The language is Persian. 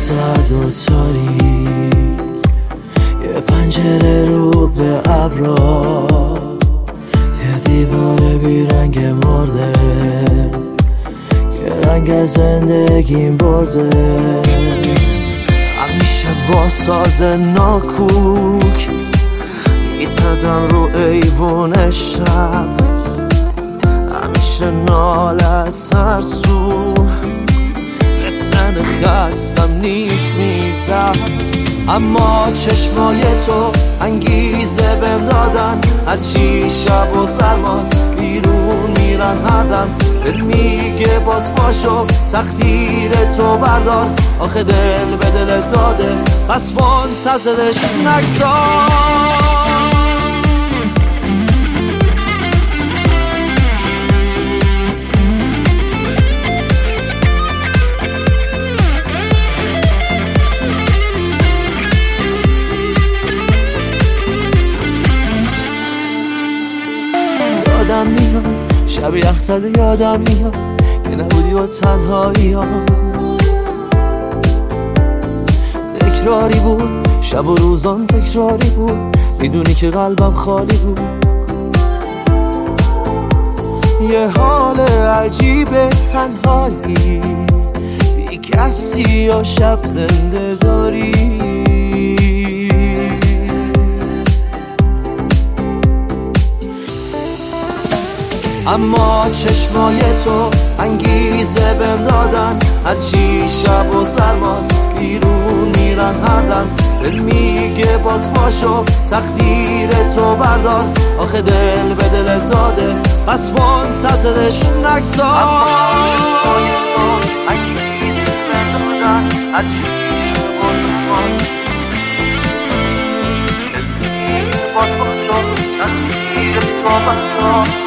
سرد و تاریک، یه پنجره رو به ابرا، یه دیوار بیرنگ مرده که رنگ از زندگیم برده. همیشه با ساز ناکوک میزدم رو ایوون شب، همیشه ناله از هر سو به تن خستم نیش میزد. اما چشمای تو انگیزه بهم دادن، هرچی شب و سرماست بیرون میرن هر دم. دل میگه باز پاشو تقدیر تو بردار، آخه دل به دل داده پس منتظرش نگذار. یادم میاد شب یخ زده، یادم میاد که نبودی با تنهایی ها. تکراری بود شب و روزان، تکراری بود میدونی که قلبم خالی بود. یه حال عجیب تنهایی، بی کسی یا شب زنده داری. اما چشمای تو انگیزه بهم دادن، هرچی شب و سرماست بیرون میرن هر دم. دل میگه باز پاشو تقدیر تو بردار، آخه دل به دل داده پس منتظرش نگذار. اما چشمای تو انگیزه بهم دادن، هرچی شب و سرماست دل میگه باز پاشو تقدیر تو بردار.